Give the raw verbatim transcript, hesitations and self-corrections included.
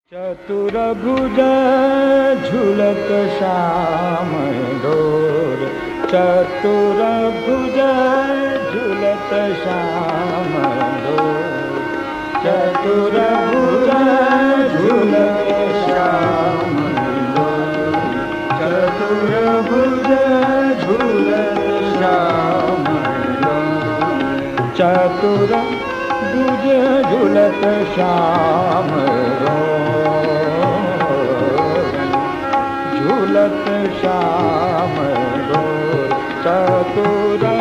चतुर्भुज झूलत श्याम डोर, चतुर्भुज झूलत श्याम डोर, चतुर्भुज झूलत श्याम डोर, चतुर्भुज झूलत श्याम डोर, चतुर्भुज झूलत श्याम डोर, झूलत श्याम डोर, चतुर